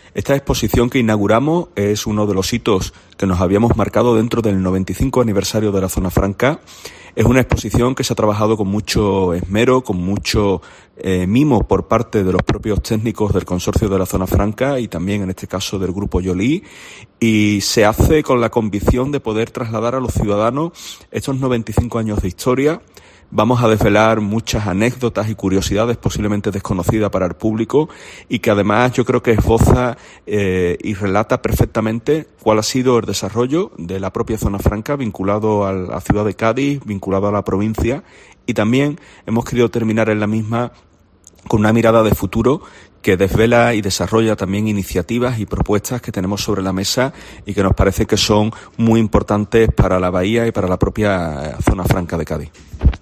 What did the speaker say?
Esta exposición que inauguramos es uno de los hitos que nos habíamos marcado dentro del 95 aniversario de la Zona Franca. Es una exposición que se ha trabajado con mucho esmero, con mucho mimo por parte de los propios técnicos del Consorcio de la Zona Franca y también en este caso del Grupo Joly, y se hace con la convicción de poder trasladar a los ciudadanos estos 95 años de historia. Vamos a desvelar muchas anécdotas y curiosidades posiblemente desconocidas para el público y que además yo creo que esboza y relata perfectamente cuál ha sido el desarrollo de la propia Zona Franca vinculado a la ciudad de Cádiz, vinculado a la provincia, y también hemos querido terminar en la misma con una mirada de futuro que desvela y desarrolla también iniciativas y propuestas que tenemos sobre la mesa y que nos parece que son muy importantes para la bahía y para la propia Zona Franca de Cádiz.